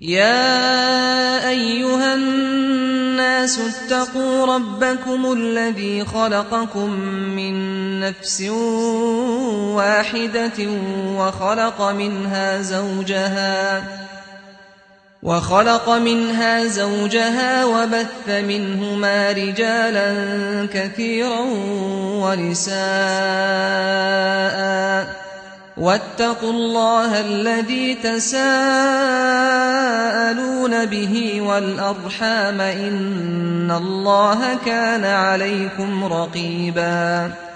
يا أيها الناس اتقوا ربكم الذي خلقكم من نفس واحدة وخلق منها زوجها وبث منهما رجالا كثيرا ونساء واتقوا الله الذي تساءلون به والأرحام إن الله كان عليكم رقيبا